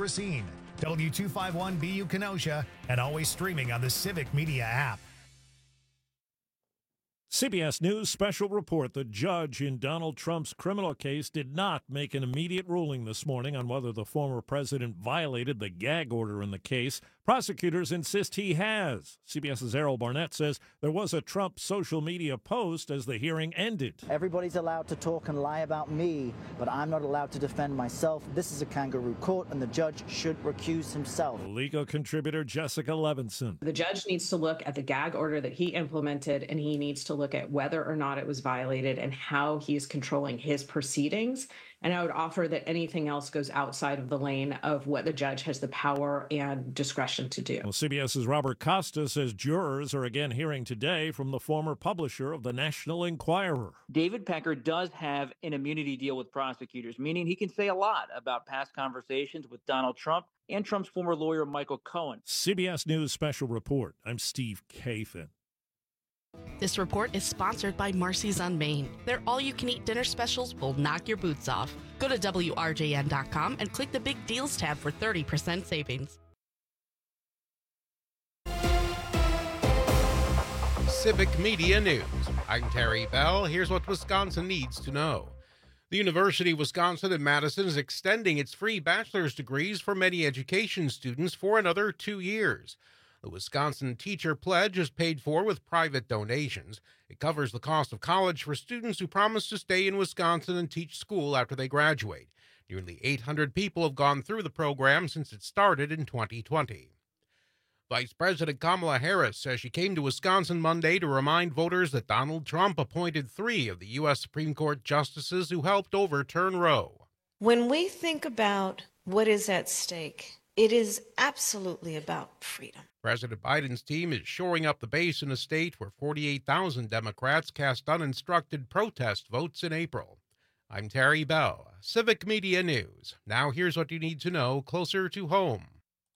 Racine, W251BU Kenosha, and always streaming on the Civic Media app. CBS News special report. The judge in Donald Trump's criminal case did not make an immediate ruling this morning on whether the former president violated the gag order in the case. Prosecutors insist he has. CBS's Errol Barnett says there was a Trump social media post as the hearing ended. Everybody's allowed to talk and lie about me, but I'm not allowed to defend myself. This is a kangaroo court, and the judge should recuse himself. Legal contributor Jessica Levinson. The judge needs to look at the gag order that he implemented, and he needs to look at whether or not it was violated and how he is controlling his proceedings. And I would offer that anything else goes outside of the lane of what the judge has the power and discretion to do. Well, CBS's Robert Costa says jurors are again hearing today from the former publisher of the National Enquirer. David Pecker does have an immunity deal with prosecutors, meaning he can say a lot about past conversations with Donald Trump and Trump's former lawyer, Michael Cohen. CBS News Special Report. I'm Steve Kathan. This report is sponsored by Marcy's on Main. Their all-you-can-eat dinner specials will knock your boots off. Go to WRJN.com and click the Big Deals tab for 30% savings. Civic Media News. I'm Terry Bell. Here's what Wisconsin needs to know. The University of Wisconsin in Madison is extending its free bachelor's degrees for many education students for another 2 years. The Wisconsin Teacher Pledge is paid for with private donations. It covers the cost of college for students who promise to stay in Wisconsin and teach school after they graduate. Nearly 800 people have gone through the program since it started in 2020. Vice President Kamala Harris says she came to Wisconsin Monday to remind voters that Donald Trump appointed 3 of the U.S. Supreme Court justices who helped overturn Roe. When we think about what is at stake, it is absolutely about freedom. President Biden's team is shoring up the base in a state where 48,000 Democrats cast uninstructed protest votes in April. I'm Terry Bell, Civic Media News. Now here's what you need to know closer to home.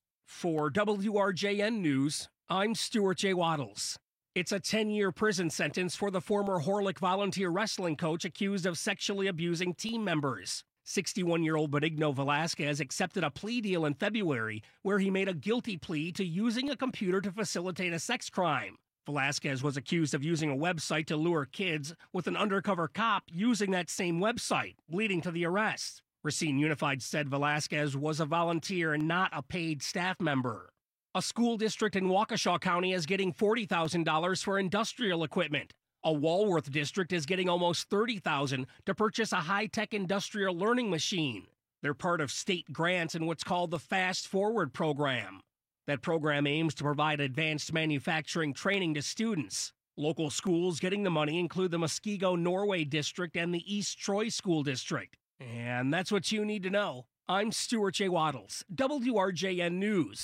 For WRJN News, I'm Stuart J. Waddles. It's a 10-year prison sentence for the former Horlick volunteer wrestling coach accused of sexually abusing team members. 61-year-old Benigno Velasquez accepted a plea deal in February where he made a guilty plea to using a computer to facilitate a sex crime. Velasquez was accused of using a website to lure kids, with an undercover cop using that same website, leading to the arrest. Racine Unified said Velasquez was a volunteer and not a paid staff member. A school district in Waukesha County is getting $40,000 for industrial equipment. A Walworth district is getting almost $30,000 to purchase a high-tech industrial learning machine. They're part of state grants in what's called the Fast Forward program. That program aims to provide advanced manufacturing training to students. Local schools getting the money include the Muskego Norway District and the East Troy School District. And that's what you need to know. I'm Stuart J. Waddles, WRJN News.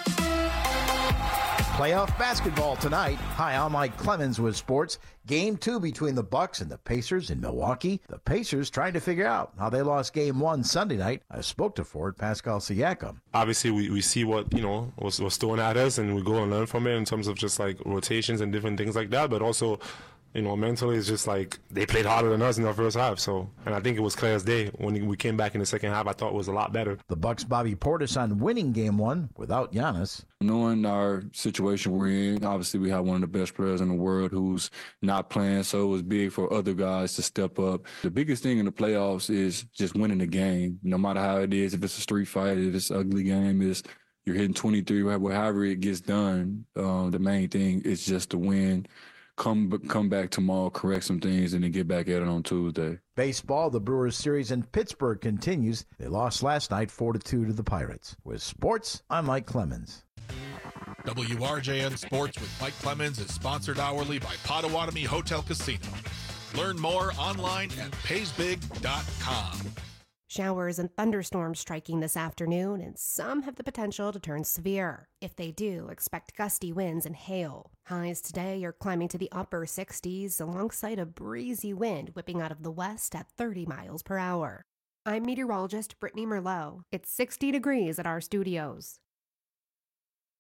Playoff basketball tonight. Hi, I'm Mike Clemens with sports. Game 2 between the Bucks and the Pacers in Milwaukee. The Pacers trying to figure out how they lost Game 1 Sunday night. I spoke to forward Pascal Siakam. Obviously, we see what, was thrown at us, and we go and learn from it in terms of just like rotations and different things like that, but also mentally, it's just like they played harder than us in the first half. And I think it was clear as day when we came back in the second half. I thought it was a lot better. The Bucks' Bobby Portis on winning Game 1 without Giannis. Knowing our situation we're in, obviously we have one of the best players in the world who's not playing, so it was big for other guys to step up. The biggest thing in the playoffs is just winning the game, no matter how it is. If it's a street fight, if it's an ugly game, you're hitting 23, however it gets done. The main thing is just to win. Come back tomorrow, correct some things, and then get back at it on Tuesday. Baseball, the Brewers series in Pittsburgh continues. They lost last night 4-2 to the Pirates. With sports, I'm Mike Clemens. WRJN Sports with Mike Clemens is sponsored hourly by Potawatomi Hotel Casino. Learn more online at paysbig.com. Showers and thunderstorms striking this afternoon, and some have the potential to turn severe. If they do, expect gusty winds and hail. Highs today are climbing to the upper 60s alongside a breezy wind whipping out of the west at 30 miles per hour. I'm meteorologist Brittany Merlot. It's 60 degrees at our studios.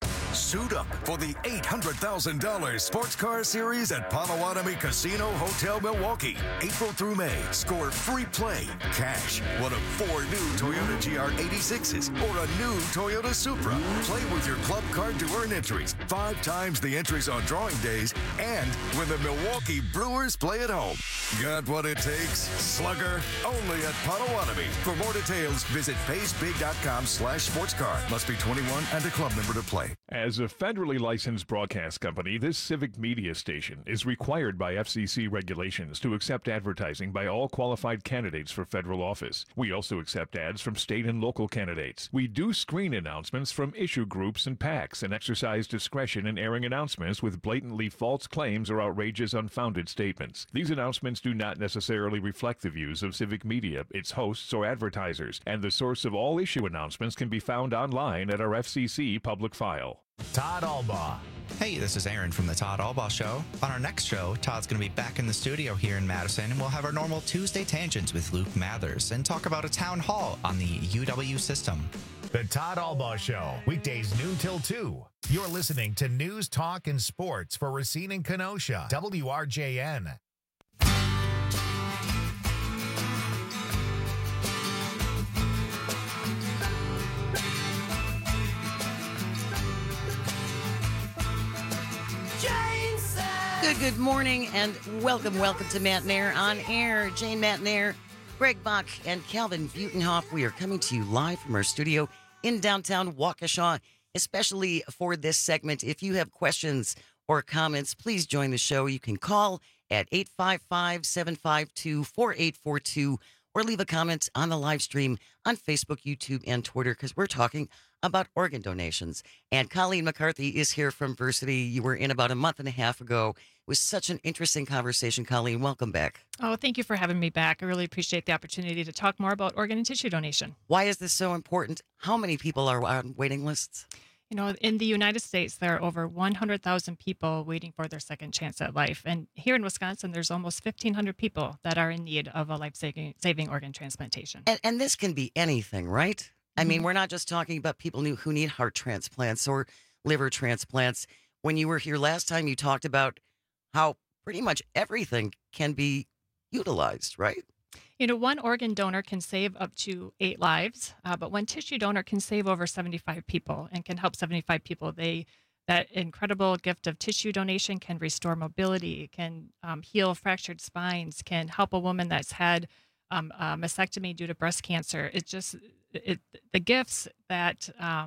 Suit up for the $800,000 Sports Car Series at Potawatomi Casino Hotel Milwaukee. April through May, score free play, cash, one of 4 new Toyota GR86s, or a new Toyota Supra. Play with your club card to earn entries, 5 times the entries on drawing days, and when the Milwaukee Brewers play at home. Got what it takes? Slugger, only at Potawatomi. For more details, visit paysbig.com/sportscar. Must be 21 and a club member to play. As a federally licensed broadcast company, this civic media station is required by FCC regulations to accept advertising by all qualified candidates for federal office. We also accept ads from state and local candidates. We do screen announcements from issue groups and PACs and exercise discretion in airing announcements with blatantly false claims or outrageous, unfounded statements. These announcements do not necessarily reflect the views of civic media, its hosts, or advertisers, and the source of all issue announcements can be found online at our FCC public file. Todd Albaugh. Hey, this is Aaron from the Todd Albaugh Show. On our next show, Todd's going to be back in the studio here in Madison, and we'll have our normal Tuesday Tangents with Luke Mathers and talk about a town hall on the UW system. The Todd Albaugh Show, weekdays noon till 2. You're listening to News, Talk, and Sports for Racine and Kenosha, WRJN. Good morning and welcome to Matt Nair on air. Jane Matt Nair, Greg Bach, and Calvin Butenhoff. We are coming to you live from our studio in downtown Waukesha, especially for this segment. If you have questions or comments, please join the show. You can call at 855-752-4842 or leave a comment on the live stream on Facebook, YouTube, and Twitter, because we're talking about organ donations. And Colleen McCarthy is here from Versity. You were in about a month and a half ago. It was such an interesting conversation. Colleen, welcome back. Oh, thank you for having me back. I really appreciate the opportunity to talk more about organ and tissue donation. Why is this so important? How many people are on waiting lists? You know, in the United States, there are over 100,000 people waiting for their second chance at life. And here in Wisconsin, there's almost 1,500 people that are in need of a life-saving organ transplantation. And this can be anything, right? I mean, we're not just talking about people who need heart transplants or liver transplants. When you were here last time, you talked about how pretty much everything can be utilized, right? You know, one organ donor can save up to 8 lives, but one tissue donor can save over 75 people and can help 75 people. That incredible gift of tissue donation can restore mobility, can heal fractured spines, can help a woman that's had a mastectomy due to breast cancer. It's just the gifts that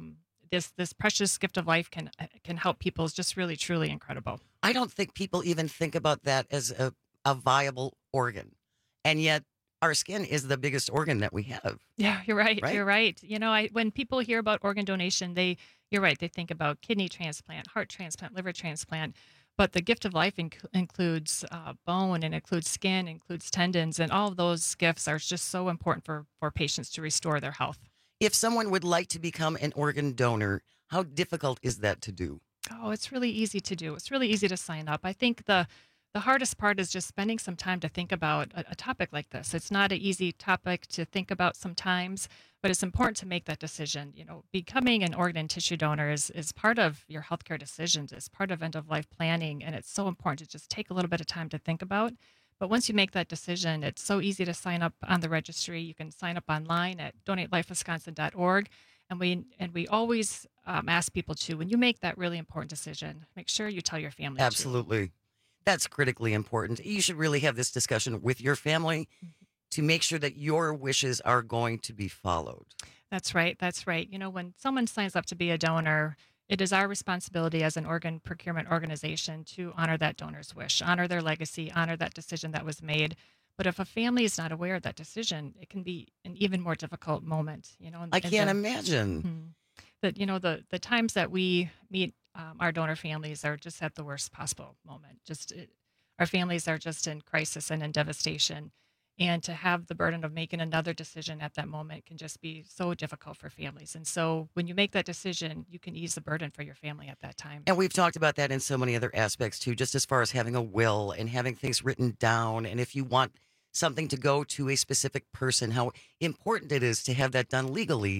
this precious gift of life can help people is just really, truly incredible. I don't think people even think about that as a viable organ, and yet our skin is the biggest organ that we have. Yeah, you're right. You're right. You know, when people hear about organ donation, you're right. They think about kidney transplant, heart transplant, liver transplant. But the gift of life includes bone, and includes skin, includes tendons, and all of those gifts are just so important for patients to restore their health. If someone would like to become an organ donor, how difficult is that to do? Oh, it's really easy to do. It's really easy to sign up. I think the hardest part is just spending some time to think about a topic like this. It's not an easy topic to think about sometimes, but it's important to make that decision. You know, becoming an organ and tissue donor is part of your healthcare decisions. It's part of end-of-life planning, and it's so important to just take a little bit of time to think about. But once you make that decision, it's so easy to sign up on the registry. You can sign up online at donatelifewisconsin.org. And we always ask people to, when you make that really important decision, make sure you tell your family. Absolutely. That's critically important. You should really have this discussion with your family to make sure that your wishes are going to be followed. That's right. That's right. You know, when someone signs up to be a donor, it is our responsibility as an organ procurement organization to honor that donor's wish, honor their legacy, honor that decision that was made. But if a family is not aware of that decision, it can be an even more difficult moment. You know, I can't imagine. That, you know, the times that we meet our donor families are just at the worst possible moment. Our families are just in crisis and in devastation. And to have the burden of making another decision at that moment can just be so difficult for families. And so when you make that decision, you can ease the burden for your family at that time. And we've talked about that in so many other aspects too, just as far as having a will and having things written down. And if you want something to go to a specific person, how important it is to have that done legally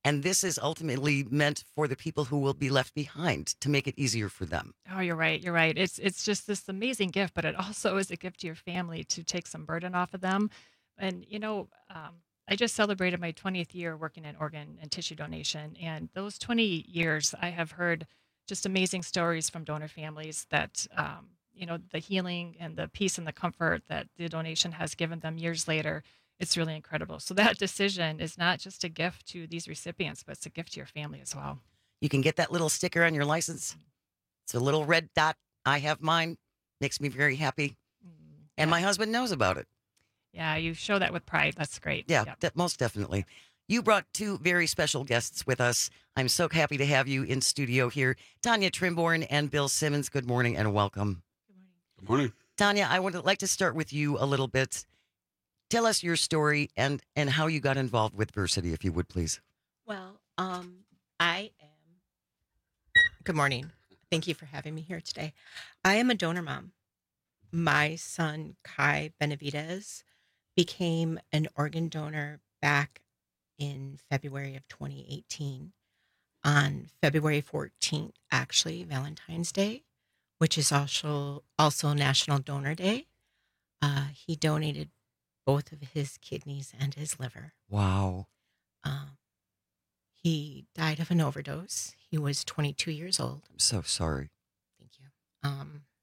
And this is ultimately meant for the people who will be left behind to make it easier for them. Oh, you're right. You're right. It's just this amazing gift, but it also is a gift to your family to take some burden off of them. And I just celebrated my 20th year working in organ and tissue donation, and those 20 years, I have heard just amazing stories from donor families that the healing and the peace and the comfort that the donation has given them years later. It's really incredible. So that decision is not just a gift to these recipients, but it's a gift to your family as well. You can get that little sticker on your license. It's a little red dot. I have mine. Makes me very happy. And my husband knows about it. Yeah, you show that with pride. That's great. Yeah, Yep. most definitely. You brought two very special guests with us. I'm so happy to have you in studio here. Tanya Trimborn and Bill Simmons, good morning and welcome. Good morning. Tanya, I would like to start with you a little bit. Tell us your story and how you got involved with Versity, if you would, please. Well, I am. Good morning. Thank you for having me here today. I am a donor mom. My son, Kai Benavidez, became an organ donor back in February of 2018. On February 14th, actually, Valentine's Day, which is also National Donor Day, he donated both of his kidneys and his liver. Wow. He died of an overdose. He was 22 years old. I'm so sorry. Thank you.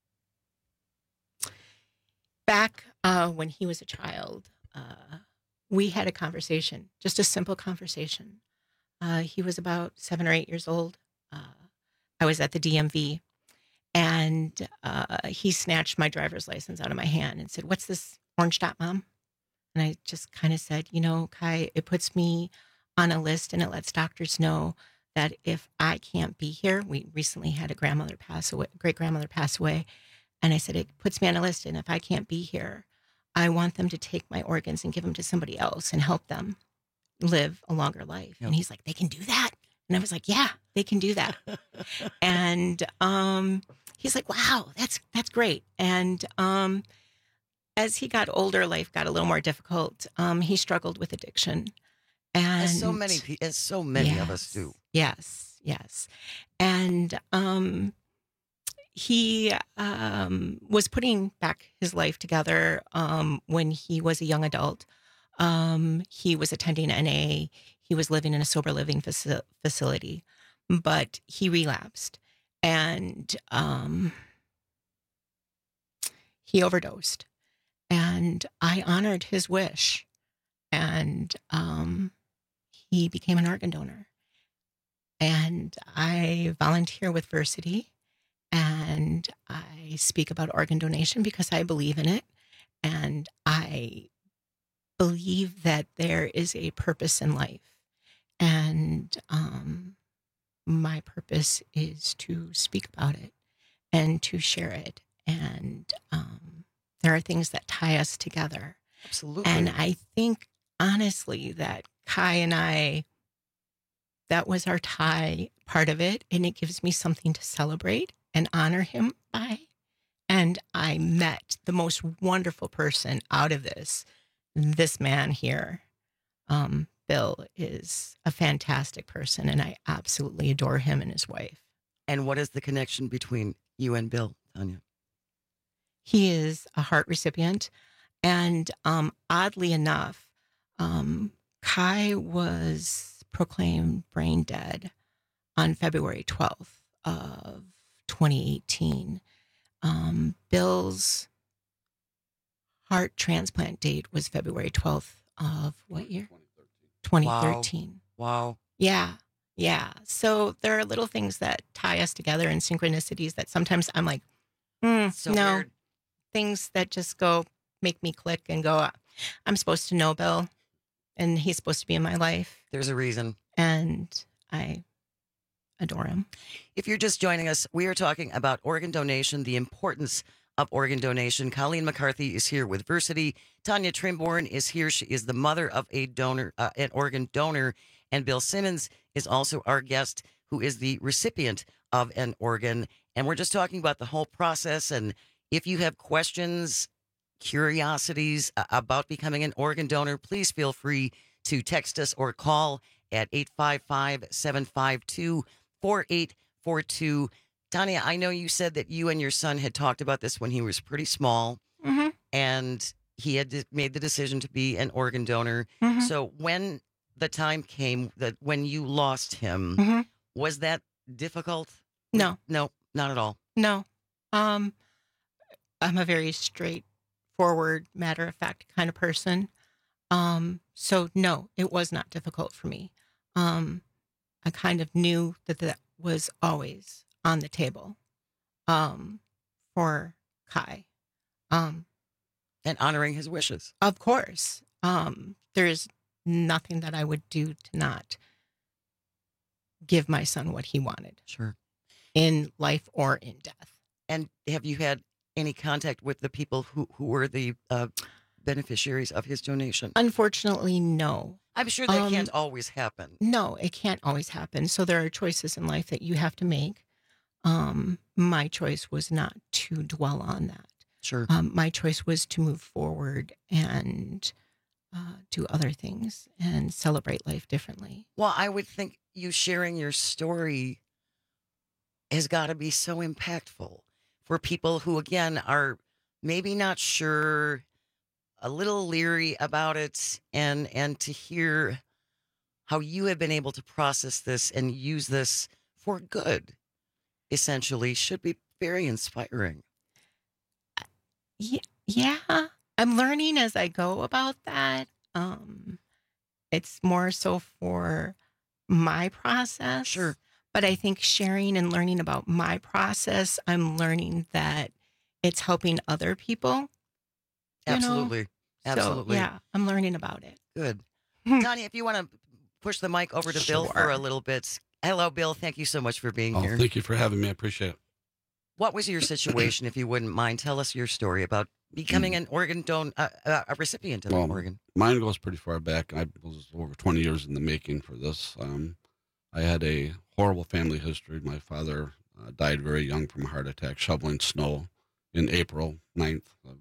Back when he was a child, we had a conversation, just a simple conversation. He was about 7 or 8 years old. I was at the DMV, and he snatched my driver's license out of my hand and said, "What's this orange dot, Mom?" And I just kind of said, Kai, it puts me on a list and it lets doctors know that if I can't be here, we recently had a great grandmother pass away. And I said, it puts me on a list. And if I can't be here, I want them to take my organs and give them to somebody else and help them live a longer life. Yep. And he's like, they can do that. And I was like, yeah, they can do that. And he's like, wow, that's great. And as he got older, life got a little more difficult. He struggled with addiction. And as so many of us do. Yes. And he was putting back his life together when he was a young adult. He was attending NA. He was living in a sober living facility, but he relapsed and he overdosed. And I honored his wish, and he became an organ donor. And I volunteer with Versity, and I speak about organ donation because I believe in it, and I believe that there is a purpose in life. And my purpose is to speak about it and to share it. And there are things that tie us together. Absolutely. And I think, honestly, that Kai and I, that was our tie part of it. And it gives me something to celebrate and honor him by. And I met the most wonderful person out of this man here. Bill is a fantastic person, and I absolutely adore him and his wife. And what is the connection between you and Bill, Tanya? He is a heart recipient. And oddly enough, Kai was proclaimed brain dead on February 12th of 2018. Bill's heart transplant date was February 12th of what year? 2013. Wow. Yeah. So there are little things that tie us together and synchronicities that sometimes I'm like, so no. Weird. Things that just make me click and go, I'm supposed to know Bill, and he's supposed to be in my life. There's a reason. And I adore him. If you're just joining us, we are talking about organ donation, the importance of organ donation. Colleen McCarthy is here with Versity. Tanya Trimborn is here. She is the mother of a donor, an organ donor. And Bill Simmons is also our guest, who is the recipient of an organ. And we're just talking about the whole process. And if you have questions, curiosities about becoming an organ donor, please feel free to text us or call at 855-752-4842. Tanya, I know you said that you and your son had talked about this when he was pretty small, and he had made the decision to be an organ donor. So when the time came that when you lost him, was that difficult? No. No, not at all. No. I'm a very straightforward, matter-of-fact kind of person. So no, it was not difficult for me. I kind of knew that was always on the table for Kai. And honoring his wishes. Of course. There's nothing that I would do to not give my son what he wanted. Sure. In life or in death. And have you had any contact with the people who were the beneficiaries of his donation? Unfortunately, no. I'm sure that can't always happen. No, it can't always happen. So there are choices in life that you have to make. My choice was not to dwell on that. Sure. My choice was to move forward and do other things and celebrate life differently. Well, I would think you sharing your story has got to be so impactful for people who, again, are maybe not sure, a little leery about it, and to hear how you have been able to process this and use this for good, essentially, should be very inspiring. Yeah, I'm learning as I go about that. It's more so for my process. Sure. But I think sharing and learning about my process, I'm learning that it's helping other people. Absolutely. Absolutely. So, yeah, I'm learning about it. Good. Tanya, if you want to push the mic over to Bill for a little bit. Hello, Bill. Thank you so much for being here. Thank you for having me. I appreciate it. What was your situation, if you wouldn't mind? Tell us your story about becoming an organ a recipient of an organ. Mine goes pretty far back. I was over 20 years in the making for this. I had a horrible family history. My father died very young from a heart attack shoveling snow in April 9th of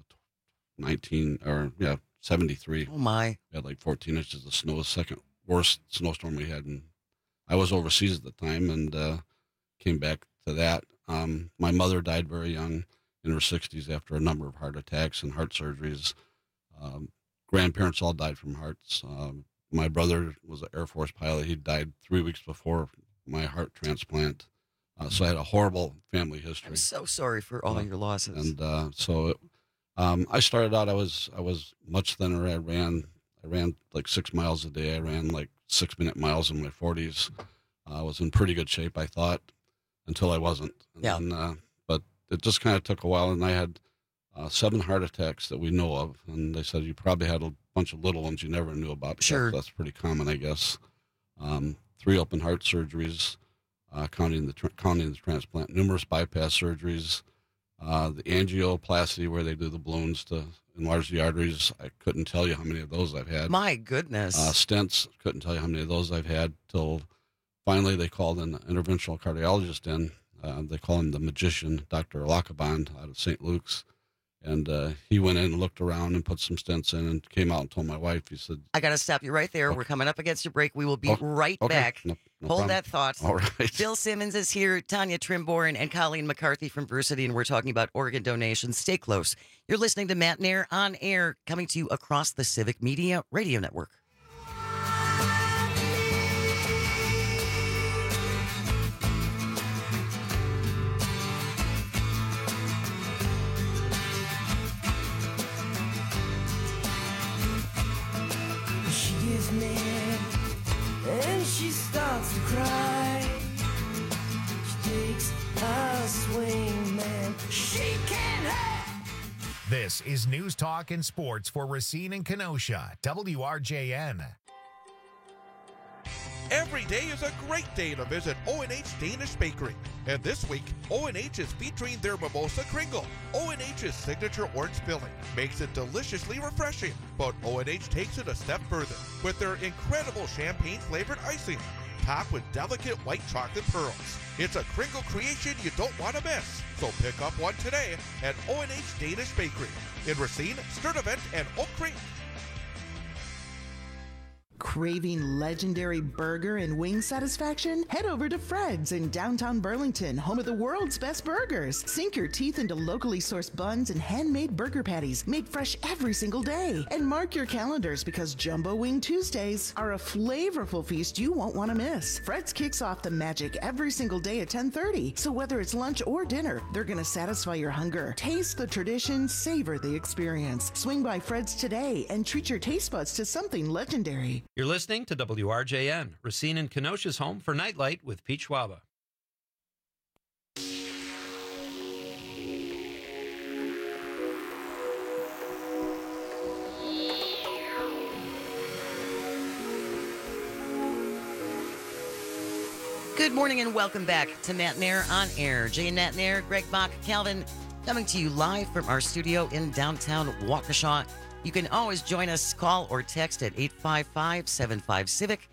73. Oh, my. We had like 14 inches of snow, the second worst snowstorm we had. And I was overseas at the time and came back to that. My mother died very young in her 60s after a number of heart attacks and heart surgeries. Grandparents all died from hearts. My brother was an Air Force pilot. He died 3 weeks before my heart transplant. So I had a horrible family history. I'm so sorry for all your losses. And I started out, I was much thinner. I ran like 6 miles a day. I ran like 6-minute miles in my 40s. I was in pretty good shape, I thought, until I wasn't. But it just kind of took a while, and I had 7 heart attacks that we know of. And they said you probably had a bunch of little ones you never knew about. Sure. That's pretty common, I guess. 3 open heart surgeries, counting the transplant, numerous bypass surgeries, the angioplasty where they do the balloons to enlarge the arteries. I couldn't tell you how many of those I've had. My goodness. Stents, couldn't tell you how many of those I've had till finally they called an interventional cardiologist in. They call him the magician, Dr. Lacaband out of St. Luke's. And he went in and looked around and put some stents in and came out and told my wife, he said, I got to stop you right there. We're coming up against a break. We will be right back. No Hold problem. that thought. All right. Bill Simmons is here, Tanya Trimborn, and Colleen McCarthy from Versity, and we're talking about organ donations. Stay close. You're listening to Matt Nair on air, coming to you across the Civic Media Radio Network. And she starts to cry. She takes a swing, man. She can't help. This is News Talk and Sports for Racine and Kenosha, WRJN. Every day is a great day to visit O&H Danish Bakery. And this week, O&H is featuring their Mimosa Kringle. O&H's signature orange filling makes it deliciously refreshing, but O&H takes it a step further with their incredible champagne-flavored icing, topped with delicate white chocolate pearls. It's a Kringle creation you don't want to miss. So pick up one today at O&H Danish Bakery in Racine, Sturtevant, and Oak Creek. Craving legendary burger and wing satisfaction? Head over to Fred's in downtown Burlington, home of the world's best burgers. Sink your teeth into locally sourced buns and handmade burger patties made fresh every single day. And mark your calendars because Jumbo Wing Tuesdays are a flavorful feast you won't want to miss. Fred's kicks off the magic every single day at 10:30. So whether it's lunch or dinner, they're going to satisfy your hunger. Taste the tradition, savor the experience. Swing by Fred's today and treat your taste buds to something legendary. You're listening to WRJN, Racine and Kenosha's home for Nightlight with Pete Schwaba. Good morning and welcome back to Matt Nair on Air. Jay and Matt Nair, Greg Bach, Calvin, coming to you live from our studio in downtown Waukesha. You can always join us, call or text at 855-75-CIVIC,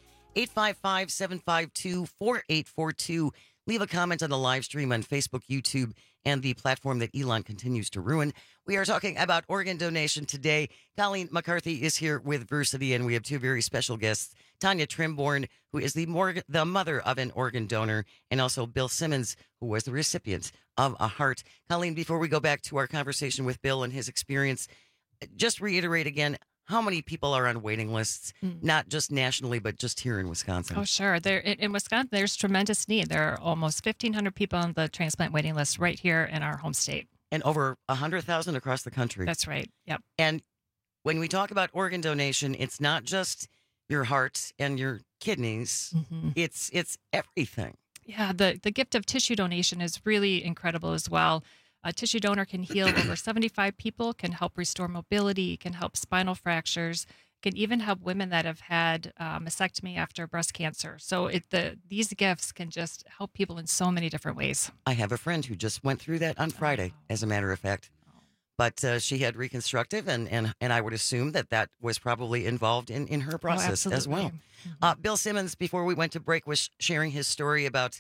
855-752-4842. Leave a comment on the live stream on Facebook, YouTube, and the platform that Elon continues to ruin. We are talking about organ donation today. Colleen McCarthy is here with Versity, and we have two very special guests. Tanya Trimborn, who is the mother of an organ donor, and also Bill Simmons, who was the recipient of a heart. Colleen, before we go back to our conversation with Bill and his experience, just reiterate again, how many people are on waiting lists, not just nationally, but just here in Wisconsin? Oh, sure. In Wisconsin, there's tremendous need. There are almost 1,500 people on the transplant waiting list right here in our home state. And over 100,000 across the country. That's right. Yep. And when we talk about organ donation, it's not just your heart and your kidneys. It's everything. Yeah, the gift of tissue donation is really incredible as well. A tissue donor can heal over 75 people, can help restore mobility, can help spinal fractures, can even help women that have had mastectomy after breast cancer. So these gifts can just help people in so many different ways. I have a friend who just went through that on Friday, as a matter of fact. But she had reconstructive, and I would assume that was probably involved in her process as well. Bill Simmons, before we went to break, was sharing his story about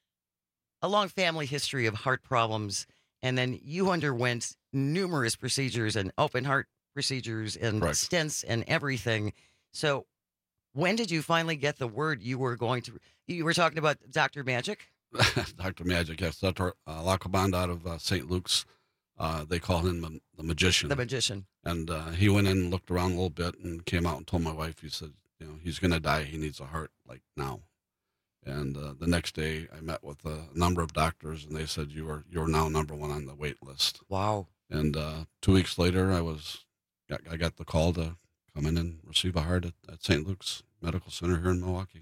a long family history of heart problems. And then you underwent numerous procedures and open heart procedures and stents and everything. So when did you finally get the word you were talking about Dr. Magic? Dr. Magic, yes. Dr. Lacoband out of St. Luke's. They call him the magician. The magician. And he went in and looked around a little bit and came out and told my wife, he said, he's going to die. He needs a heart like now. And the next day I met with a number of doctors and they said, you're now number one on the wait list. Wow. And 2 weeks later I got the call to come in and receive a heart at St. Luke's Medical Center here in Milwaukee.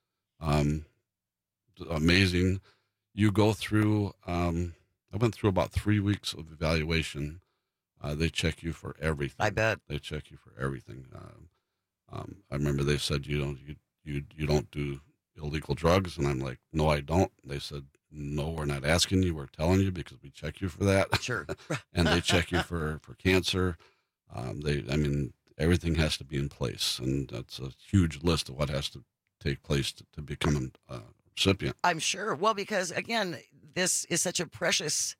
Amazing. You go through, I went through about 3 weeks of evaluation. They check you for everything. I bet. They check you for everything. I remember they said, you don't do illegal drugs. And I'm like, no, I don't. They said, no, we're not asking you. We're telling you because we check you for that. Sure. And they check you for cancer. Everything has to be in place. And that's a huge list of what has to take place to become a recipient. I'm sure. Well, because again, this is such a precious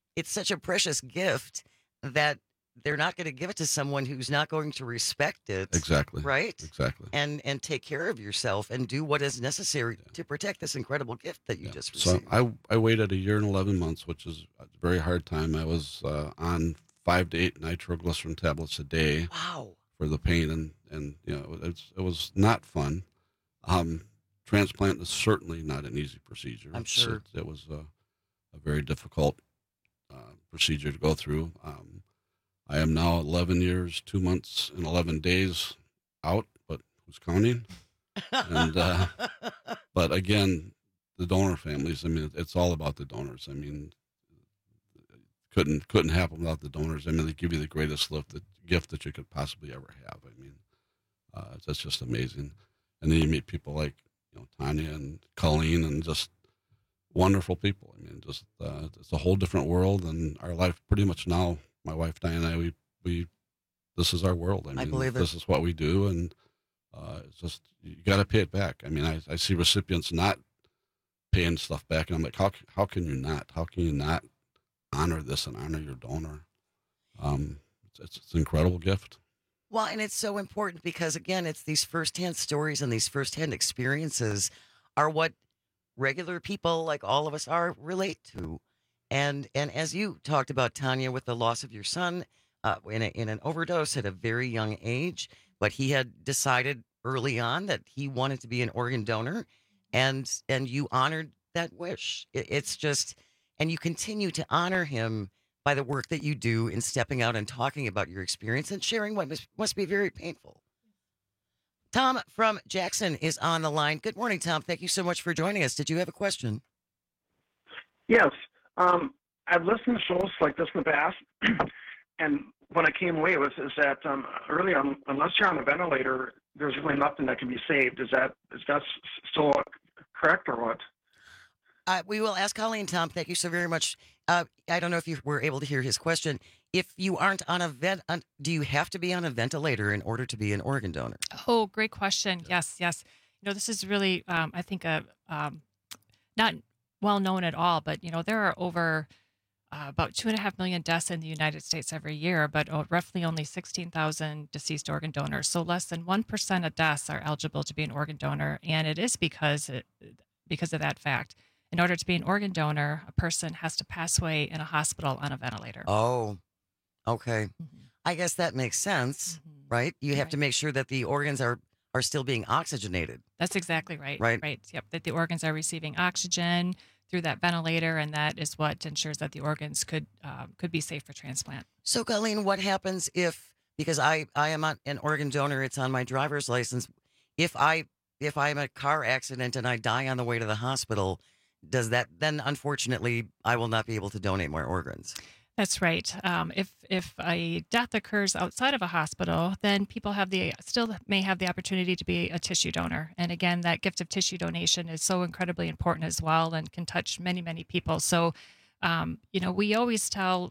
gift that they're not going to give it to someone who's not going to respect it. Exactly. Right? Exactly. And take care of yourself and do what is necessary to protect this incredible gift that you just received. So I waited 1 year and 11 months, which is a very hard time. I was on 5 to 8 nitroglycerin tablets a day. Wow. For the pain and it was not fun. Transplant is certainly not an easy procedure. I'm sure. It was a very difficult procedure to go through. I am now 11 years, 2 months, and 11 days out, but who's counting? And but again, the donor families. I mean, it's all about the donors. I mean, couldn't happen without the donors. I mean, they give you the greatest gift that you could possibly ever have. I mean, that's just amazing. And then you meet people like Tanya and Colleen and just wonderful people. I mean, just it's a whole different world, and our life pretty much now. My wife Diane and I, we this is our world. I mean, I believe it. This is what we do, and it's just you got to pay it back. I mean, I see recipients not paying stuff back, and I'm like, how can you not? How can you not honor this and honor your donor? It's an incredible gift. Well, and it's so important because, again, it's these firsthand stories and these firsthand experiences are what regular people like all of us are relate to. And as you talked about, Tanya, with the loss of your son in an overdose at a very young age, but he had decided early on that he wanted to be an organ donor, and you honored that wish. It's just, and you continue to honor him by the work that you do in stepping out and talking about your experience and sharing what must be very painful. Tom from Jackson is on the line. Good morning, Tom. Thank you so much for joining us. Did you have a question? Yes. I've listened to shows like this in the past, and what I came away with is that early on, unless you're on a ventilator, there's really nothing that can be saved. Is that still correct or what? We will ask Colleen, Tom. Thank you so very much. I don't know if you were able to hear his question. If you aren't on a do you have to be on a ventilator in order to be an organ donor? Oh, great question. Yes. This is really, I think, not well known at all, but, there are over about 2.5 million deaths in the United States every year, but roughly only 16,000 deceased organ donors. So less than 1% of deaths are eligible to be an organ donor. And it is because of that fact. In order to be an organ donor, a person has to pass away in a hospital on a ventilator. Oh, okay. Mm-hmm. I guess that makes sense, right? You have to make sure that the organs are still being oxygenated. That's exactly right. Right. Yep. That the organs are receiving oxygen through that ventilator, and that is what ensures that the organs could be safe for transplant. So, Colleen, what happens because I am an organ donor, it's on my driver's license. If I'm in a car accident and I die on the way to the hospital, does that then, unfortunately, I will not be able to donate more organs? That's right. If a death occurs outside of a hospital, then people still may have the opportunity to be a tissue donor. And again, that gift of tissue donation is so incredibly important as well and can touch many, many people. So, we always tell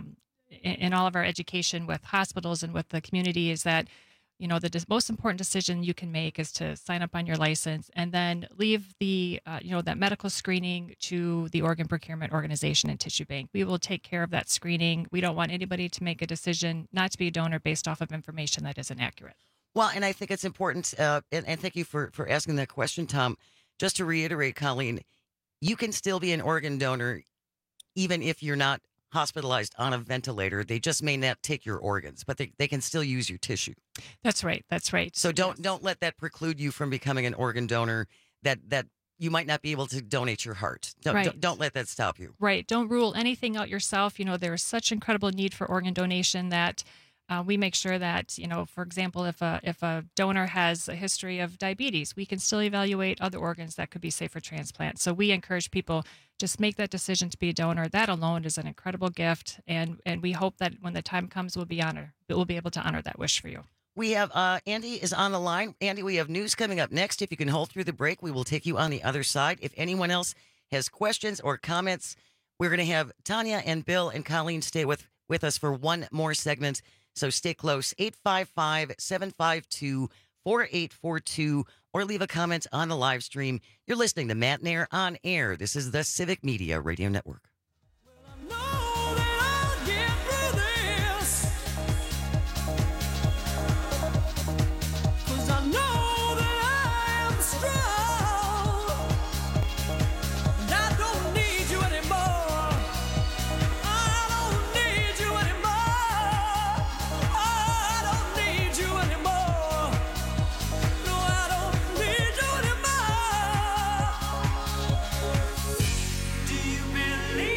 in all of our education with hospitals and with the community is that, the most important decision you can make is to sign up on your license and then leave that medical screening to the organ procurement organization and tissue bank. We will take care of that screening. We don't want anybody to make a decision not to be a donor based off of information that isn't accurate. Well, and I think it's important, and thank you for asking that question, Tom. Just to reiterate, Colleen, you can still be an organ donor even if you're not hospitalized on a ventilator. They just may not take your organs, but they can still use your tissue. That's right. So don't let that preclude you from becoming an organ donor, that you might not be able to donate your heart. Don't let that stop you. Right. Don't rule anything out yourself. There is such incredible need for organ donation that we make sure that, for example, if a donor has a history of diabetes, we can still evaluate other organs that could be safe for transplant. So we encourage people just make that decision to be a donor. That alone is an incredible gift, and we hope that when the time comes, we'll be able to honor that wish for you. We have Andy is on the line. Andy, we have news coming up next. If you can hold through the break, we will take you on the other side. If anyone else has questions or comments, we're going to have Tanya and Bill and Colleen stay with us for one more segment. So stay close, 855-752-4842, or leave a comment on the live stream. You're listening to Matt Nair on Air. This is the Civic Media Radio Network. Do you believe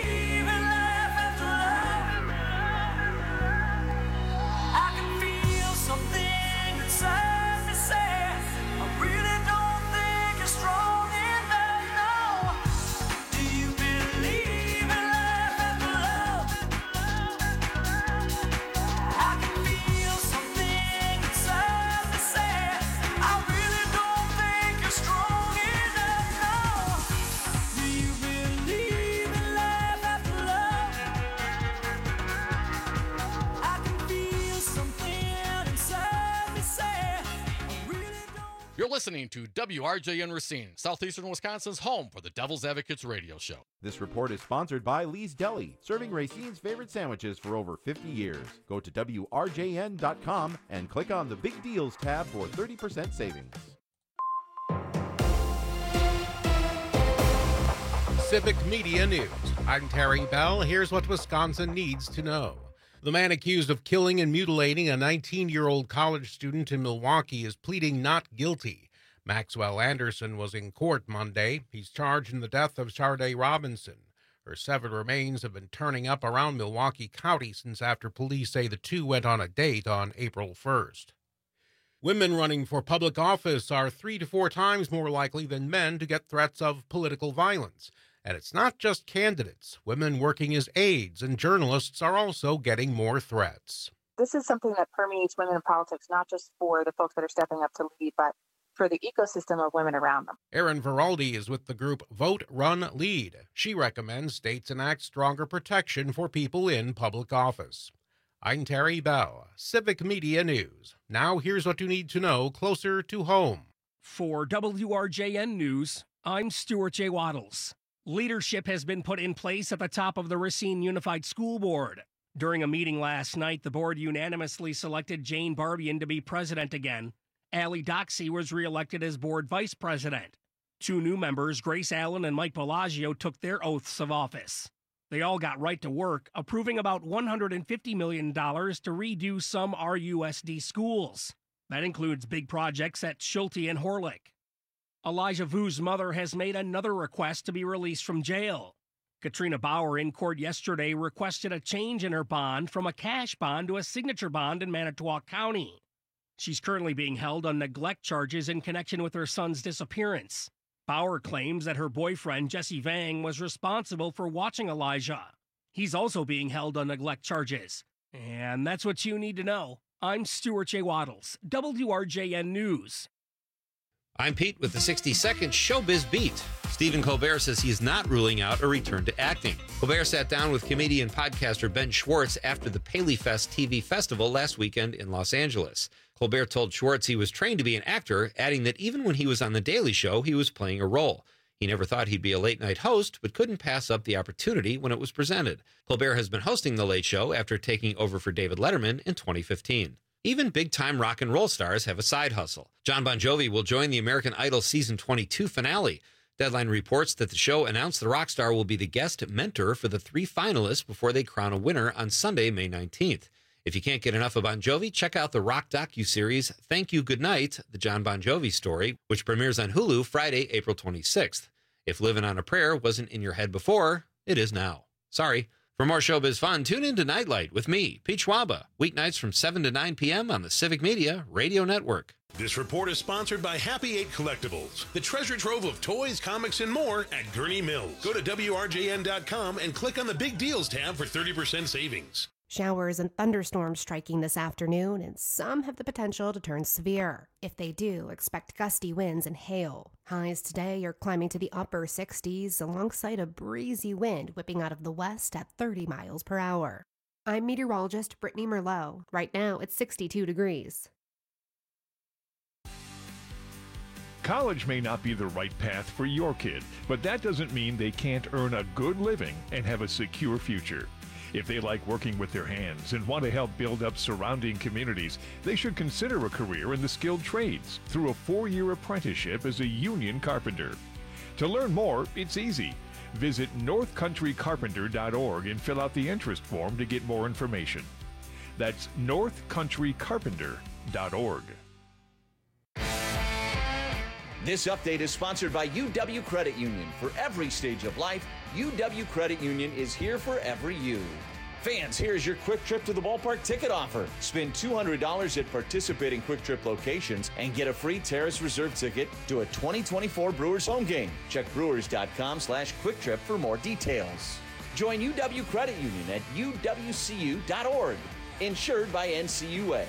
You're listening to WRJN Racine, southeastern Wisconsin's home for the Devil's Advocates radio show. This report is sponsored by Lee's Deli, serving Racine's favorite sandwiches for over 50 years. Go to WRJN.com and click on the Big Deals tab for 30% savings. Civic Media News. I'm Terry Bell. Here's what Wisconsin needs to know. The man accused of killing and mutilating a 19-year-old college student in Milwaukee is pleading not guilty. Maxwell Anderson was in court Monday. He's charged in the death of Sharday Robinson. Her severed remains have been turning up around Milwaukee County since after police say the two went on a date on April 1st. Women running for public office are 3 to 4 times more likely than men to get threats of political violence. And it's not just candidates. Women working as aides and journalists are also getting more threats. This is something that permeates women in politics, not just for the folks that are stepping up to lead, but for the ecosystem of women around them. Erin Veraldi is with the group Vote, Run, Lead. She recommends states enact stronger protection for people in public office. I'm Terry Bell, Civic Media News. Now here's what you need to know closer to home. For WRJN News, I'm Stuart J. Waddles. Leadership has been put in place at the top of the Racine Unified School Board. During a meeting last night, the board unanimously selected Jane Barbian to be president again. Allie Doxey was reelected as board vice president. 2 new members, Grace Allen and Mike Bellagio, took their oaths of office. They all got right to work, approving about $150 million to redo some RUSD schools. That includes big projects at Schulte and Horlick. Elijah Vu's mother has made another request to be released from jail. Katrina Bauer in court yesterday requested a change in her bond from a cash bond to a signature bond in Manitowoc County. She's currently being held on neglect charges in connection with her son's disappearance. Bauer claims that her boyfriend, Jesse Vang, was responsible for watching Elijah. He's also being held on neglect charges. And that's what you need to know. I'm Stuart J. Waddles, WRJN News. I'm Pete with the 60-second Showbiz Beat. Stephen Colbert says he is not ruling out a return to acting. Colbert sat down with comedian podcaster Ben Schwartz after the Paley Fest TV festival last weekend in Los Angeles. Colbert told Schwartz he was trained to be an actor, adding that even when he was on The Daily Show, he was playing a role. He never thought he'd be a late-night host, but couldn't pass up the opportunity when it was presented. Colbert has been hosting The Late Show after taking over for David Letterman in 2015. Even big-time rock and roll stars have a side hustle. Jon Bon Jovi will join the American Idol Season 22 finale. Deadline reports that the show announced the rock star will be the guest mentor for the 3 finalists before they crown a winner on Sunday, May 19th. If you can't get enough of Bon Jovi, check out the rock docuseries Thank You Goodnight, the Jon Bon Jovi story, which premieres on Hulu Friday, April 26th. If Livin' on a Prayer wasn't in your head before, it is now. Sorry. For more showbiz fun, tune in to Nightlight with me, Pete Schwaba, weeknights from 7 to 9 p.m. on the Civic Media Radio Network. This report is sponsored by Happy 8 Collectibles, the treasure trove of toys, comics, and more at Gurney Mills. Go to WRJN.com and click on the Big Deals tab for 30% savings. Showers and thunderstorms striking this afternoon, and some have the potential to turn severe. If they do, expect gusty winds and hail. Highs today are climbing to the upper 60s alongside a breezy wind whipping out of the west at 30 miles per hour. I'm meteorologist Brittany Merlot. Right now, it's 62 degrees. College may not be the right path for your kid, but that doesn't mean they can't earn a good living and have a secure future. If they like working with their hands and want to help build up surrounding communities, they should consider a career in the skilled trades through a 4-year apprenticeship as a union carpenter. To learn more, it's easy. Visit northcountrycarpenter.org and fill out the interest form to get more information. That's northcountrycarpenter.org. This update is sponsored by UW Credit Union. For every stage of life, UW Credit Union is here for every you. Fans, here's your Quick Trip to the Ballpark ticket offer. Spend $200 at participating Quick Trip locations and get a free Terrace Reserve ticket to a 2024 Brewers home game. Check brewers.com/QuickTrip for more details. Join UW Credit Union at uwcu.org. Insured by NCUA.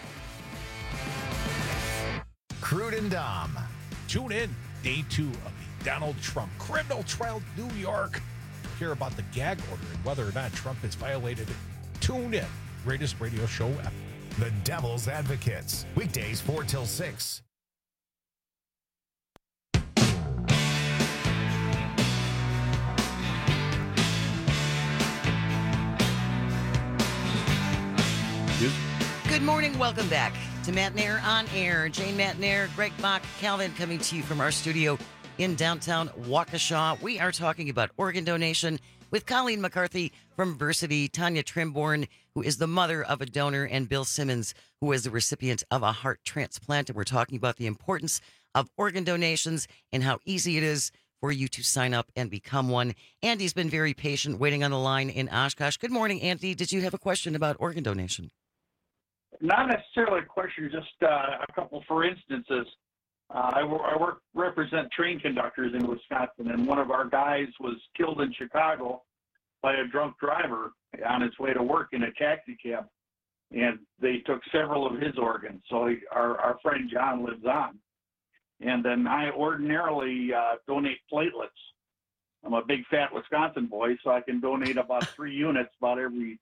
Crude and Dom. Tune in, day 2 of the Donald Trump criminal trial in New York. Hear about the gag order and whether or not Trump has violated it. Tune in. Greatest radio show ever. The Devil's Advocates. Weekdays 4 till 6. Good morning. Welcome back to Matt Nair on Air. Jane Matt Nair, Greg Bach, Calvin coming to you from our studio in downtown Waukesha. We are talking about organ donation with Colleen McCarthy from Versity, Tanya Trimborn, who is the mother of a donor, and Bill Simmons, who is the recipient of a heart transplant. And we're talking about the importance of organ donations and how easy it is for you to sign up and become one. Andy's been very patient waiting on the line in Oshkosh. Good morning, Andy. Did you have a question about organ donation? Not necessarily a question, just a couple for instances. I represent train conductors in Wisconsin, and one of our guys was killed in Chicago by a drunk driver on his way to work in a taxi cab, and they took several of his organs. So our friend John lives on. And then I ordinarily donate platelets. I'm a big fat Wisconsin boy, so I can donate about 3 units about every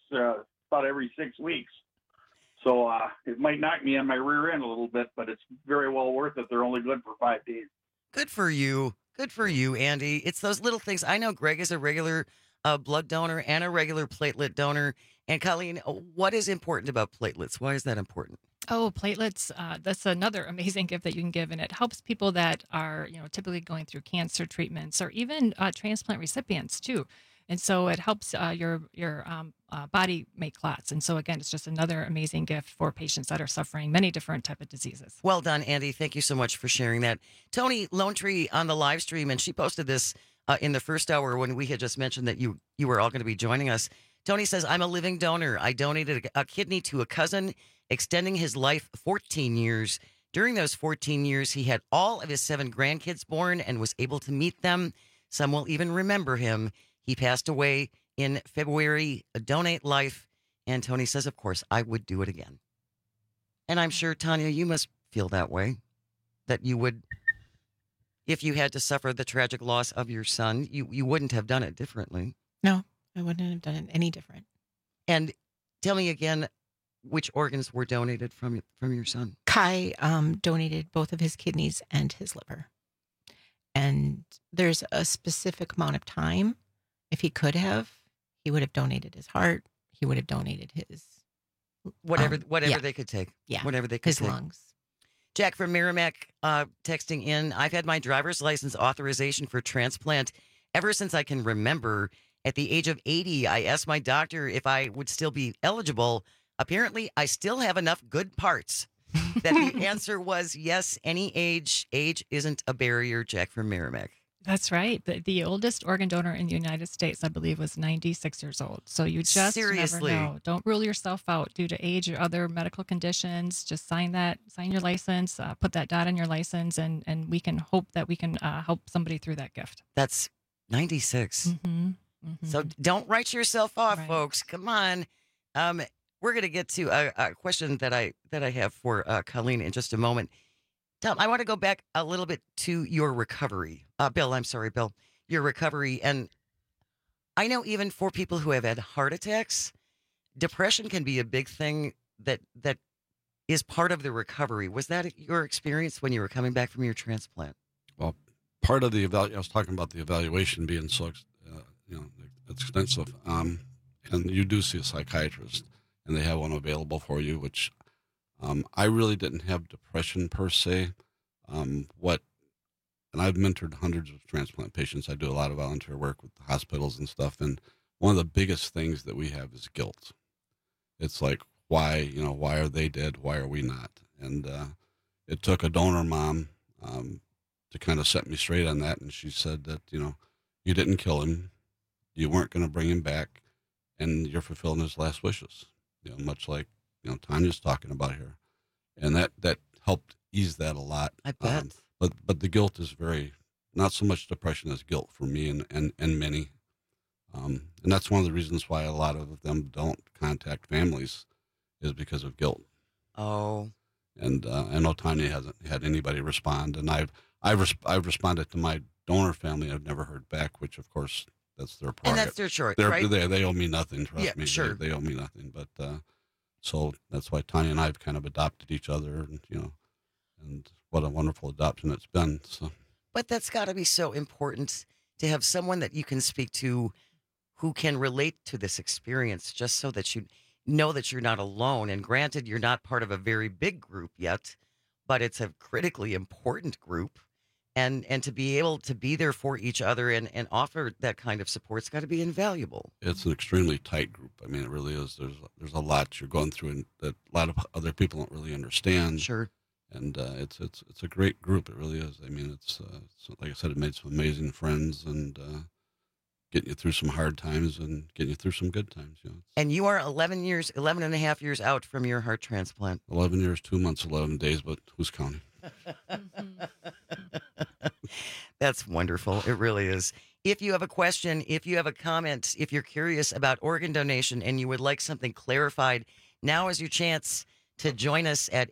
6 weeks. So it might knock me on my rear end a little bit, but it's very well worth it. They're only good for 5 days. Good for you. Good for you, Andy. It's those little things. I know Greg is a regular blood donor and a regular platelet donor. And Colleen, what is important about platelets? Why is that important? Oh, platelets, that's another amazing gift that you can give, and it helps people that are, typically going through cancer treatments or even transplant recipients too. And so it helps your body make clots. And so again, it's just another amazing gift for patients that are suffering many different type of diseases. Well done, Andy. Thank you so much for sharing that. Tony Lone Tree on the live stream, and she posted this in the first hour when we had just mentioned that you were all going to be joining us. Tony says, I'm a living donor. I donated a kidney to a cousin, extending his life 14 years. During those 14 years, he had all of his 7 grandkids born and was able to meet them. Some will even remember him. He passed away in February. Donate life. And Tony says, of course, I would do it again. And I'm sure, Tanya, you must feel that way, that you would, if you had to suffer the tragic loss of your son, you wouldn't have done it differently. No, I wouldn't have done it any different. And tell me again, which organs were donated from your son? Kai donated both of his kidneys and his liver. And there's a specific amount of time. If he could have, he would have donated his heart. He would have donated his whatever they could take. Yeah, whatever they could his take. lungs. Jack from Merrimack texting in. I've had my driver's license authorization for transplant ever since I can remember. At the age of 80, I asked my doctor if I would still be eligible. Apparently, I still have enough good parts. That the answer was yes, any age. Age isn't a barrier, Jack from Merrimack. That's right. The oldest organ donor in the United States, I believe, was 96 years old. So you just Seriously. never know. Don't rule yourself out due to age or other medical conditions. Just sign your license, put that dot on your license, and we can hope that we can help somebody through that gift. That's 96. Mm-hmm. Mm-hmm. So don't write yourself off, folks. Come on. We're going to get to a question that I have for Colleen in just a moment. Tom, I want to go back a little bit to your recovery. Bill, your recovery. And I know even for people who have had heart attacks, depression can be a big thing that is part of the recovery. Was that your experience when you were coming back from your transplant? Well, part of the I was talking about the evaluation being so, extensive. And you do see a psychiatrist, and they have one available for you, which I really didn't have depression per se. And I've mentored hundreds of transplant patients. I do a lot of volunteer work with the hospitals and stuff. And one of the biggest things that we have is guilt. It's like, why are they dead? Why are we not? And it took a donor mom to kind of set me straight on that. And she said that, you didn't kill him. You weren't going to bring him back. And you're fulfilling his last wishes, much like, Tanya's talking about here. And that helped ease that a lot. I bet. But the guilt is not so much depression as guilt for me and many. And that's one of the reasons why a lot of them don't contact families is because of guilt. Oh. And I know Tanya hasn't had anybody respond. And I've responded to my donor family. I've never heard back, which of course that's their prerogative. And that's their choice, right? They owe me nothing, trust me. Sure. They owe me nothing. But so that's why Tanya and I have kind of adopted each other, and what a wonderful adoption it's been. So. But that's got to be so important to have someone that you can speak to who can relate to this experience, just so that you know that you're not alone. And granted, you're not part of a very big group yet, but it's a critically important group. And to be able to be there for each other and offer that kind of support's got to be invaluable. It's an extremely tight group. I mean, it really is. There's a lot you're going through, and that a lot of other people don't really understand. Sure. And it's a great group. It really is. I mean, it's like I said, it made some amazing friends and getting you through some hard times and getting you through some good times. You know. And you are 11 and a half years out from your heart transplant. 11 years, 2 months, 11 days, but who's counting? That's wonderful. It really is. If you have a question, if you have a comment, if you're curious about organ donation and you would like something clarified, now is your chance to join us at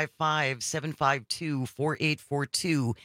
855-752-4842,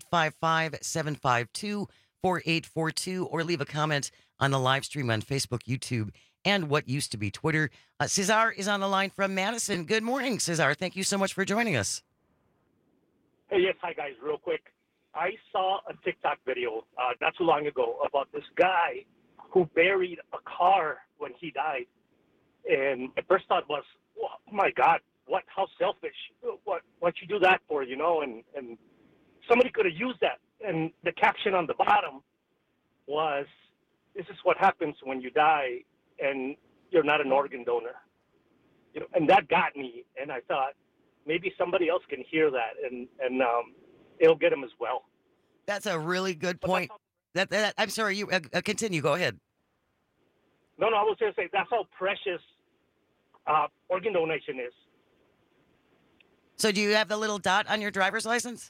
855-752-4842, or leave a comment on the live stream on Facebook, YouTube, and what used to be Twitter. Cesar is on the line from Madison. Good morning, Cesar. Thank you so much for joining us. Hey, yes, hi guys, real quick. I saw a TikTok video not too long ago about this guy who buried a car when he died. And my first thought was, oh my God, how selfish. What you do that for, you know? And somebody could have used that. And the caption on the bottom was, this is what happens when you die and you're not an organ donor. You know, and that got me. And I thought, maybe somebody else can hear that, and it'll get them as well. That's a really good point. I'm sorry, you continue. Go ahead. No, I was going to say that's how precious organ donation is. So do you have the little dot on your driver's license?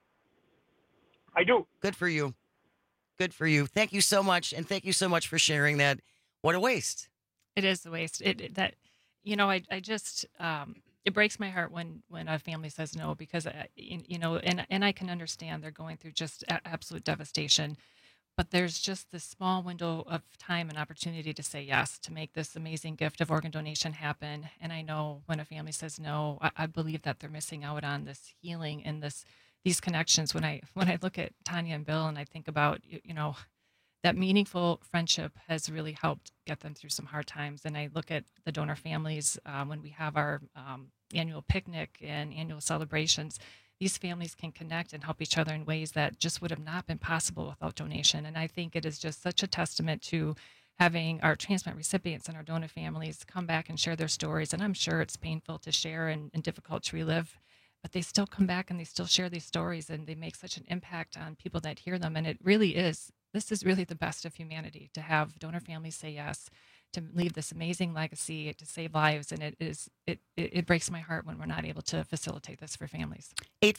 I do. Good for you. Good for you. Thank you so much, and thank you so much for sharing that. What a waste. It is a waste. I just it breaks my heart when a family says no, because and I can understand they're going through just absolute devastation, but there's just this small window of time and opportunity to say yes, to make this amazing gift of organ donation happen. And I know when a family says no, I believe that they're missing out on this healing and these connections. When I look at Tanya and Bill and I think about that meaningful friendship has really helped get them through some hard times. And I look at the donor families when we have our annual picnic and annual celebrations. These families can connect and help each other in ways that just would have not been possible without donation. And I think it is just such a testament to having our transplant recipients and our donor families come back and share their stories. And I'm sure it's painful to share and difficult to relive, but they still come back and they still share these stories, and they make such an impact on people that hear them. And this is really the best of humanity, to have donor families say yes, to leave this amazing legacy, to save lives. And it breaks my heart when we're not able to facilitate this for families.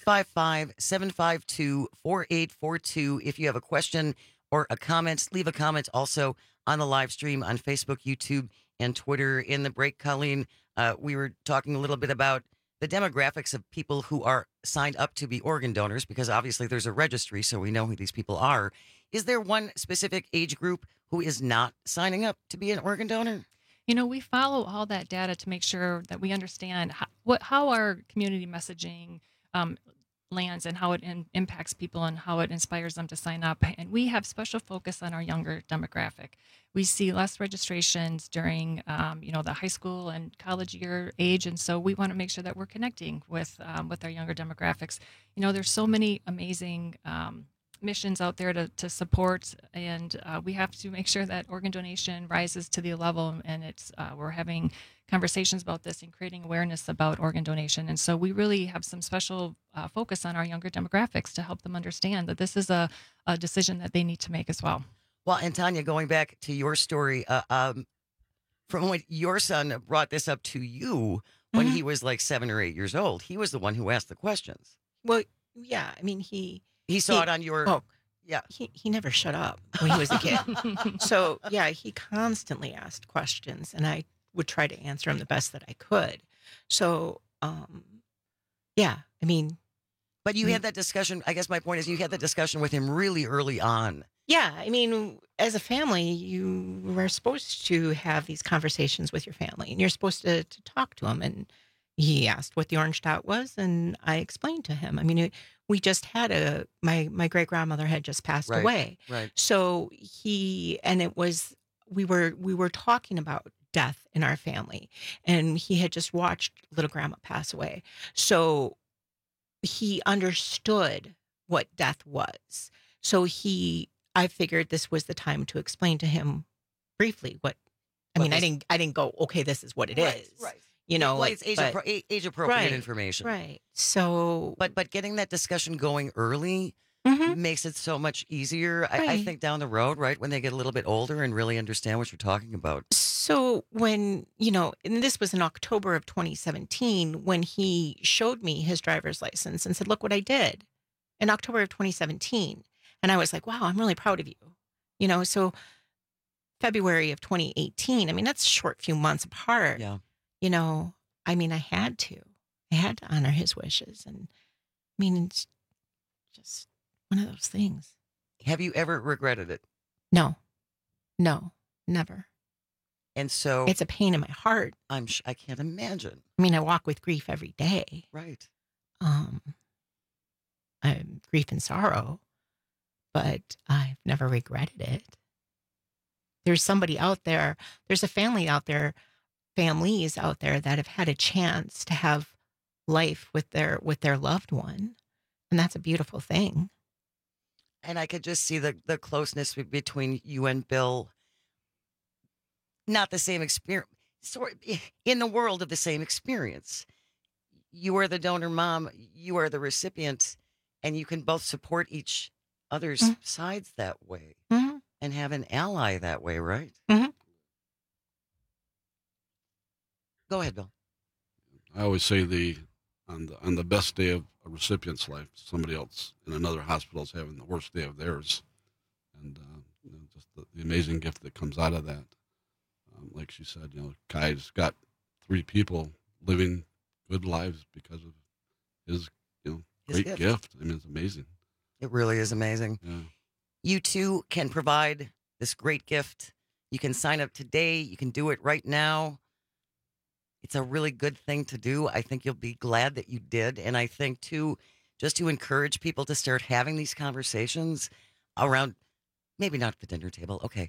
855-752-4842. If you have a question or a comment, leave a comment also on the live stream on Facebook, YouTube, and Twitter. In the break, Colleen, we were talking a little bit about the demographics of people who are signed up to be organ donors, because obviously there's a registry, so we know who these people are. Is there one specific age group who is not signing up to be an organ donor? We follow all that data to make sure that we understand how our community messaging lands and how it impacts people and how it inspires them to sign up. And we have special focus on our younger demographic. We see less registrations during, the high school and college year age. And so we want to make sure that we're connecting with our younger demographics. There's so many amazing missions out there to support, and we have to make sure that organ donation rises to the level, and we're having conversations about this and creating awareness about organ donation. And so we really have some special focus on our younger demographics to help them understand that this is a decision that they need to make as well. Well, and Tanya, going back to your story, from when your son brought this up to you when he was like 7 or 8 years old, he was the one who asked the questions. Well, yeah, I mean, he saw it on your... Oh, yeah. He never shut up when he was a kid. So, yeah, he constantly asked questions, and I would try to answer him the best that I could. So, yeah, I mean... But you had that discussion, I guess my point is you had that discussion with him really early on. Yeah, I mean, as a family, you are supposed to have these conversations with your family, and you're supposed to talk to him. And he asked what the orange dot was, and I explained to him. I mean, we just had my great-grandmother had just passed away. Right. So we were talking about death in our family. And he had just watched little grandma pass away. So he understood what death was. So I figured this was the time to explain to him briefly I didn't go, okay, this is what it is. Right. You know, well, it's age appropriate information. Right. So, but getting that discussion going early makes it so much easier. Right. I think down the road, right, when they get a little bit older and really understand what you're talking about. So when, and this was in October of 2017, when he showed me his driver's license and said, look what I did in October of 2017. And I was like, wow, I'm really proud of you. So February of 2018, I mean, that's a short few months apart. Yeah. I had to honor his wishes. And I mean, it's just one of those things. Have you ever regretted it? No, never. And so it's a pain in my heart. I can't imagine. I mean, I walk with grief every day. Right. Grief and sorrow, but I've never regretted it. There's somebody out there, there's a families out there that have had a chance to have life with their loved one. And that's a beautiful thing. And I could just see the closeness between you and Bill. Not the same experience, in the world of the same experience. You are the donor mom, you are the recipient, and you can both support each other's sides that way and have an ally that way, right? Go ahead, Bill. I always say on the best day of a recipient's life, somebody else in another hospital is having the worst day of theirs, and just the amazing gift that comes out of that. Like she said, Kai's got 3 people living good lives because of his great gift. I mean, it's amazing. It really is amazing. Yeah. You too can provide this great gift. You can sign up today. You can do it right now. It's a really good thing to do. I think you'll be glad that you did. And I think, too, just to encourage people to start having these conversations around, maybe not at the dinner table, okay.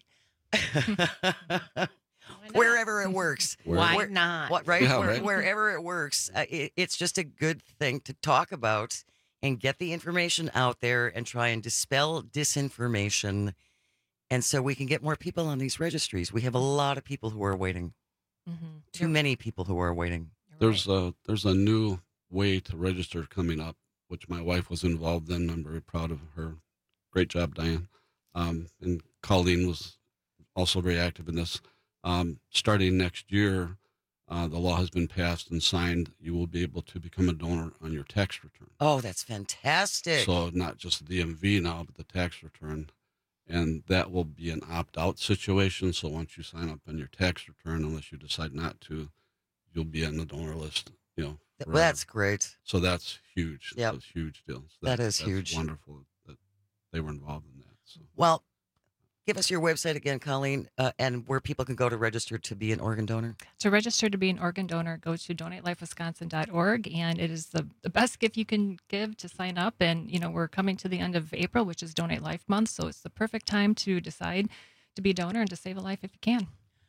Wherever it works. Why not? Right? Yeah, right? Wherever it works. It's just a good thing to talk about and get the information out there and try and dispel disinformation. And so we can get more people on these registries. We have a lot of people who are waiting. Too many people who are waiting. There's a new way to register coming up, which my wife was involved in. I'm very proud of her. Great job, Diane. And Colleen was also very active in this. Starting next year, the law has been passed and signed. You will be able to become a donor on your tax return. Oh, that's fantastic. So not just the DMV now, but the tax return. And that will be an opt-out situation. So once you sign up on your tax return, unless you decide not to, you'll be on the donor list. Well, that's great. So that's huge. Yeah, that's a huge deal. So that's huge. Wonderful that they were involved in that. So. Well, give us your website again, Colleen, and where people can go to register to be an organ donor. To register to be an organ donor, go to donatelifewisconsin.org, and it is the best gift you can give to sign up. And, we're coming to the end of April, which is Donate Life Month, so it's the perfect time to decide to be a donor and to save a life if you can.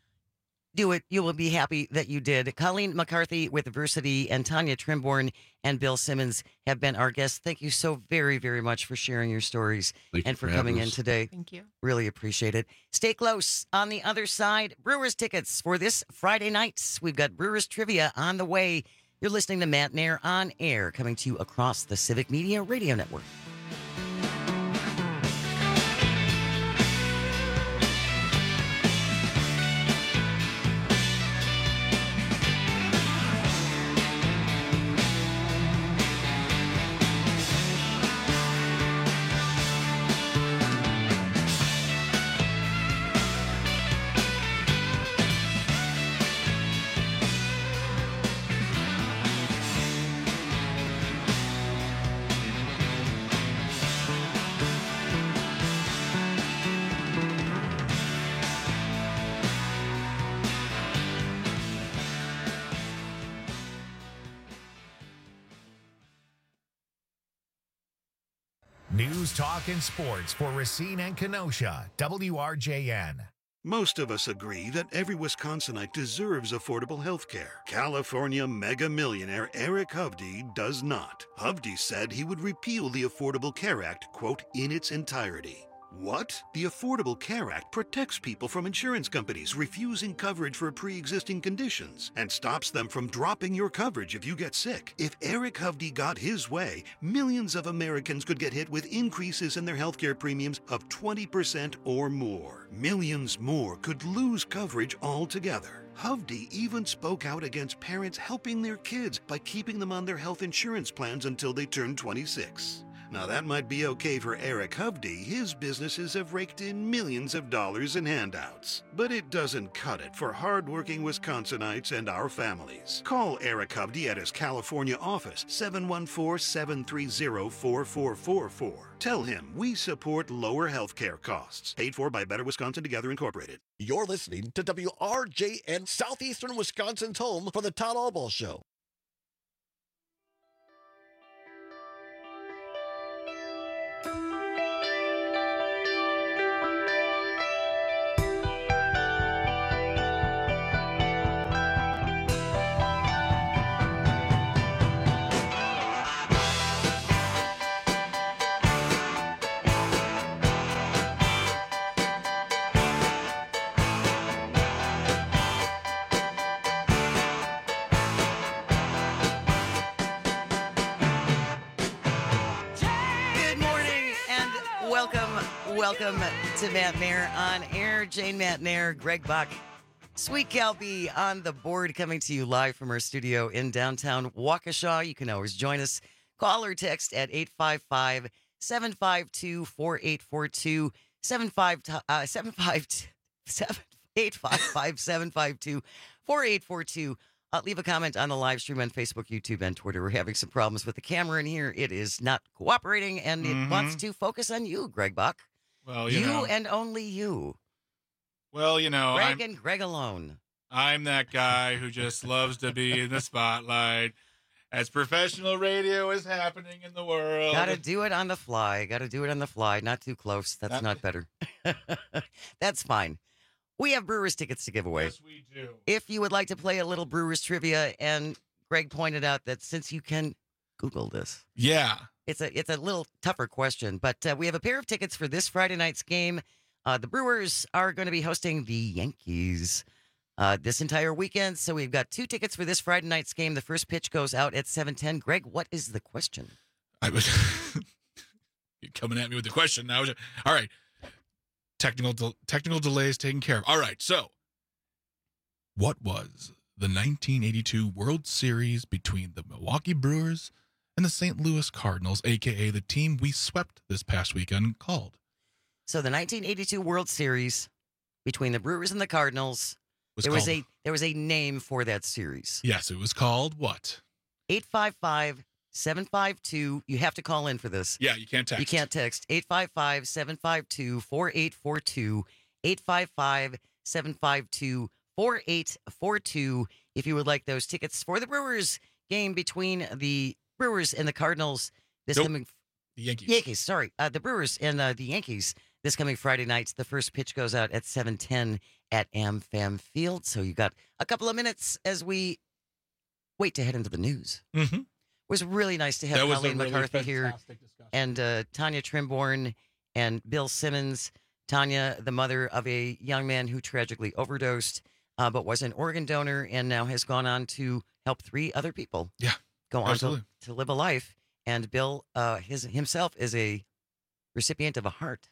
Do it. You will be happy that you did. Colleen McCarthy with Versity and Tanya Trimborn and Bill Simmons have been our guests. Thank you so very, very much for sharing your stories and for coming in today. Thank you. Really appreciate it. Stay close. On the other side, Brewers tickets for this Friday night. We've got Brewers trivia on the way. You're listening to Matt Nair on air, coming to you across the Civic Media Radio Network. News, talk, and sports for Racine and Kenosha. WRJN. Most of us agree that every Wisconsinite deserves affordable health care. California mega millionaire Eric Hovde does not. Hovde said he would repeal the Affordable Care Act, quote, in its entirety. What? The Affordable Care Act protects people from insurance companies refusing coverage for pre-existing conditions and stops them from dropping your coverage if you get sick. If Eric Hovde got his way, millions of Americans could get hit with increases in their healthcare premiums of 20% or more. Millions more could lose coverage altogether. Hovde even spoke out against parents helping their kids by keeping them on their health insurance plans until they turn 26. Now that might be okay for Eric Hovde. His businesses have raked in millions of dollars in handouts. But it doesn't cut it for hardworking Wisconsinites and our families. Call Eric Hovde at his California office, 714-730-4444. Tell him we support lower health care costs. Paid for by Better Wisconsin Together Incorporated. You're listening to WRJN, Southeastern Wisconsin's home for the Todd Albaugh Show. Welcome to Matt Nair on Air. Jane Matt Nair, Greg Buck, Sweet Calby on the board, coming to you live from our studio in downtown Waukesha. You can always join us. Call or text at 855-752-4842, 855-752-4842. Leave a comment on the live stream on Facebook, YouTube, and Twitter. We're having some problems with the camera in here. It is not cooperating, and it wants to focus on you, Greg Buck. Well, you and only you. Well, Greg and Greg alone. I'm that guy who just loves to be in the spotlight as professional radio is happening in the world. Got to do it on the fly. Not too close. That's not better. That's fine. We have Brewers tickets to give away. Yes, we do. If you would like to play a little Brewers trivia, and Greg pointed out that since you can Google this. Yeah. It's a little tougher question, but we have a pair of tickets for this Friday night's game. The Brewers are going to be hosting the Yankees this entire weekend, so we've got 2 tickets for this Friday night's game. The first pitch goes out at 7:10. Greg, what is the question? You're coming at me with the question now. All right. Technical delays taken care of. All right, so what was the 1982 World Series between the Milwaukee Brewers and the St. Louis Cardinals, a.k.a. the team we swept this past weekend, called? So the 1982 World Series between the Brewers and the Cardinals, there was a name for that series. Yes, it was called what? 855-752. You have to call in for this. Yeah, you can't text. You can't text. 855-752-4842. 855-752-4842. If you would like those tickets for the Brewers game between the Brewers and the Cardinals this coming. The Yankees. Yankees, sorry. The Brewers and the Yankees this coming Friday night. The first pitch goes out at 7:10 at AmFam Field. So you got a couple of minutes as we wait to head into the news. Mm-hmm. It was really nice to have Colleen McCarthy here and Tanya Trimborn and Bill Simmons. Tanya, the mother of a young man who tragically overdosed, but was an organ donor and now has gone on to help 3 other people. Yeah, go on to live a life. And Bill himself is a recipient of a heart.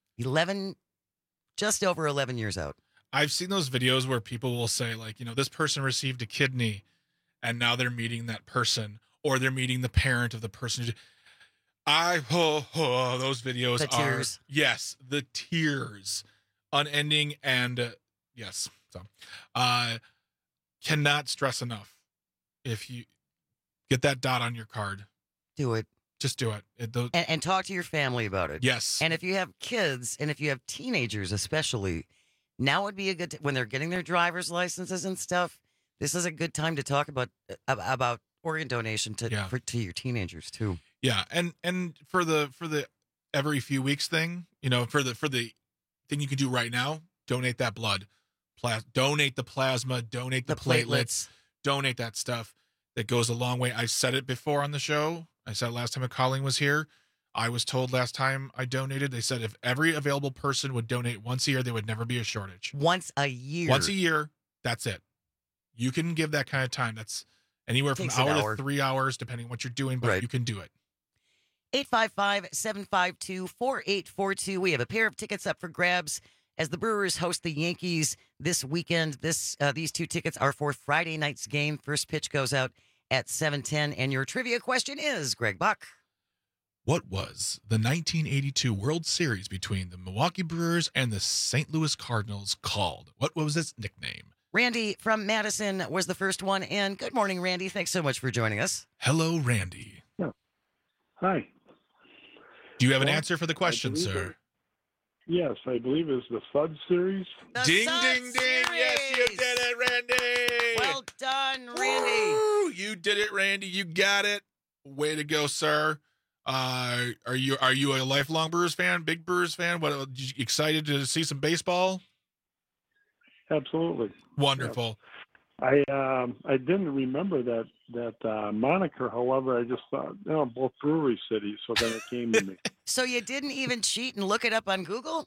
Just over 11 years out. I've seen those videos where people will say, like, this person received a kidney and now they're meeting that person, or they're meeting the parent of the person. Those videos the tears. Yes, the tears, unending, and yes. So, cannot stress enough. If you get that dot on your card, do it. Just do it. And talk to your family about it. Yes. And if you have kids, and if you have teenagers especially, now would be a good when they're getting their driver's licenses and stuff. This is a good time to talk about organ donation to your teenagers too. Yeah, and for the every few weeks thing, for the thing you can do right now donate that blood. Donate the plasma. Donate the platelets. Donate that stuff. That goes a long way. I've said it before on the show. I said it last time Colleen was here. I was told last time I donated, they said if every available person would donate once a year, there would never be a shortage. Once a year. Once a year, that's it. You can give that kind of time. That's anywhere from an hour to 3 hours, depending on what you're doing, but you can do it. 855-752-4842. We have a pair of tickets up for grabs as the Brewers host the Yankees this weekend. These two tickets are for Friday night's game. First pitch goes out at 7:10. And your trivia question is, Greg Buck. What was the 1982 World Series between the Milwaukee Brewers and the St. Louis Cardinals called? What was its nickname? Randy from Madison was the first one. And good morning, Randy. Thanks so much for joining us. Hello, Randy. Hi. Do you have an answer for the question, sir? Yes, I believe it's the Sud Series. Ding, ding, ding. Yes, you did it, Randy. Well done, Randy. Woo, you did it, Randy. You got it. Way to go, sir. Are you a lifelong Brewers fan? Big Brewers fan? What? You excited to see some baseball? Absolutely. Wonderful. I didn't remember that moniker. However, I just thought, both brewery cities, so then it came to me. So you didn't even cheat and look it up on Google?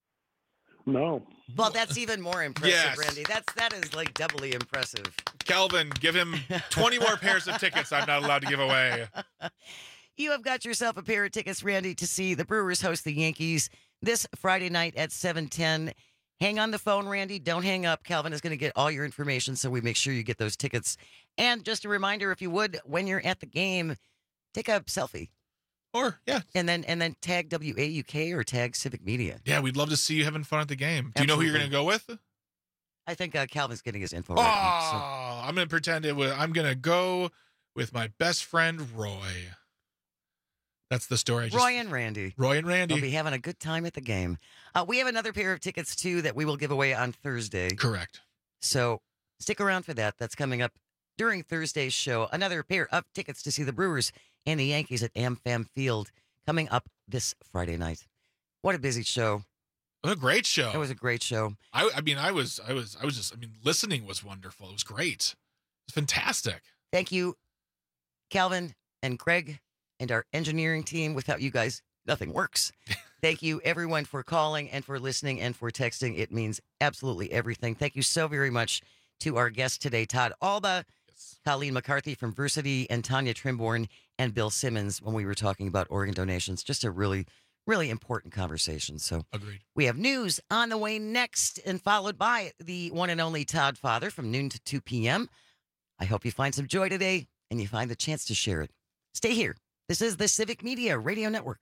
No. Well, that's even more impressive, Yes. Randy. That is like doubly impressive. Calvin, give him 20 more pairs of tickets I'm not allowed to give away. You have got yourself a pair of tickets, Randy, to see the Brewers host the Yankees this Friday night at 7:10. Hang on the phone, Randy. Don't hang up. Calvin is going to get all your information, so we make sure you get those tickets. And just a reminder, if you would, when you're at the game, take a selfie. And then tag WAUK or tag Civic Media. Yeah, we'd love to see you having fun at the game. Do you know who you're going to go with? I think Calvin's getting his info right now. So. I'm going to pretend I'm going to go with my best friend, Roy. That's the story. Roy and Randy. They'll be having a good time at the game. We have another pair of tickets, too, that we will give away on Thursday. Correct. So stick around for that. That's coming up during Thursday's show. Another pair of tickets to see the Brewers and the Yankees at AmFam Field coming up this Friday night. What a busy show. What a great show. It was a great show. Listening was wonderful. It was great. It's fantastic. Thank you, Calvin and Greg and our engineering team. Without you guys, nothing works. Thank you, everyone, for calling and for listening and for texting. It means absolutely everything. Thank you so very much to our guest today, Todd Alba, Colleen McCarthy from Versity, and Tanya Trimborn and Bill Simmons when we were talking about organ donations. Just a really, really important conversation. So agreed. We have news on the way next and followed by the one and only Todd Father from noon to 2 p.m. I hope you find some joy today and you find the chance to share it. Stay here. This is the Civic Media Radio Network.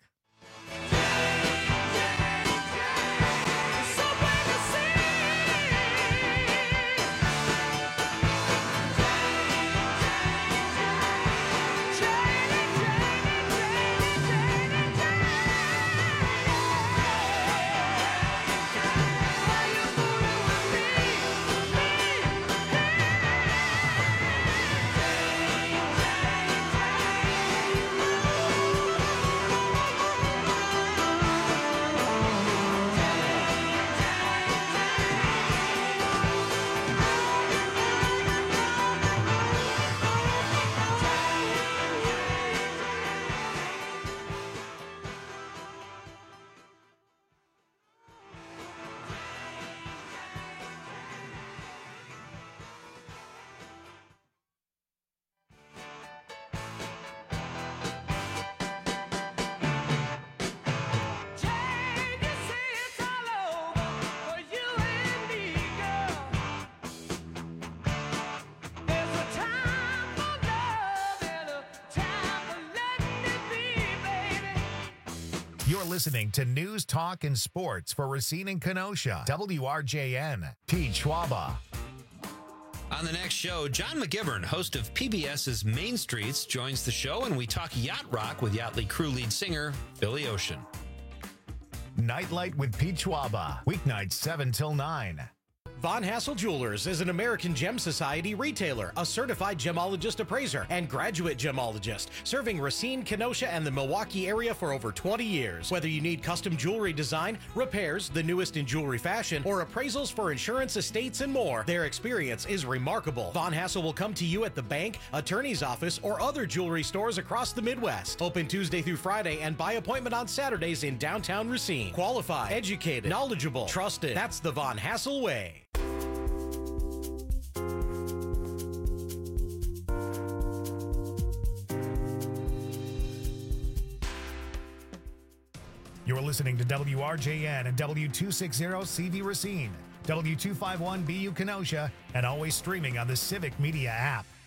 You're listening to News, Talk, and Sports for Racine and Kenosha. WRJN. Pete Schwaba. On the next show, John McGivern, host of PBS's Main Streets, joins the show, and we talk yacht rock with Yachtly crew lead singer Billy Ocean. Nightlight with Pete Schwaba. Weeknights 7 till 9. Von Hassel Jewelers is an American Gem Society retailer, a certified gemologist appraiser, and graduate gemologist, serving Racine, Kenosha, and the Milwaukee area for over 20 years. Whether you need custom jewelry design, repairs, the newest in jewelry fashion, or appraisals for insurance, estates, and more, their experience is remarkable. Von Hassel will come to you at the bank, attorney's office, or other jewelry stores across the Midwest. Open Tuesday through Friday and by appointment on Saturdays in downtown Racine. Qualified, educated, knowledgeable, trusted. That's the Von Hassel way. You're listening to WRJN and W260CV Racine, W251BU Kenosha, and always streaming on the Civic Media app.